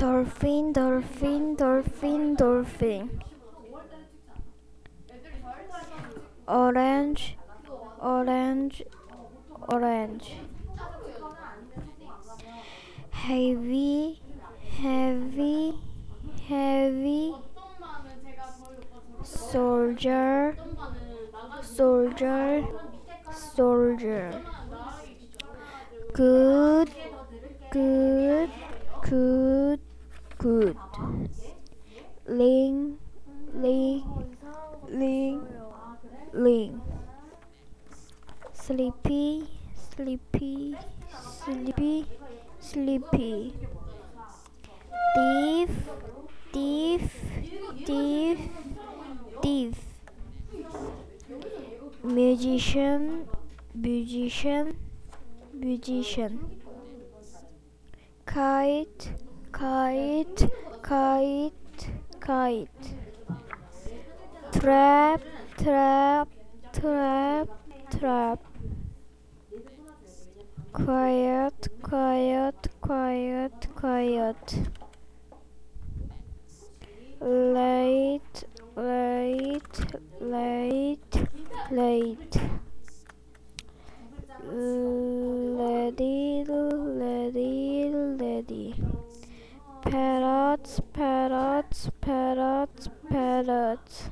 dolphin, dolphin, dolphin, dolphin. Orange, orange, orange. Heavy, heavy, heavy. Soldier, soldier, soldier. Good, good, good, good. Ling, ling, ling, ling. Sleepy, sleepy, sleepy, sleepy. Thief, thief, thief, thief. Musician, musician, musician. Kite, kite, kite, kite. Trap, trap, trap, trap. Quiet, quiet, quiet, quiet. Late, late, late, late. Lady, lady, lady. Parrots, parrots, parrots, parrots.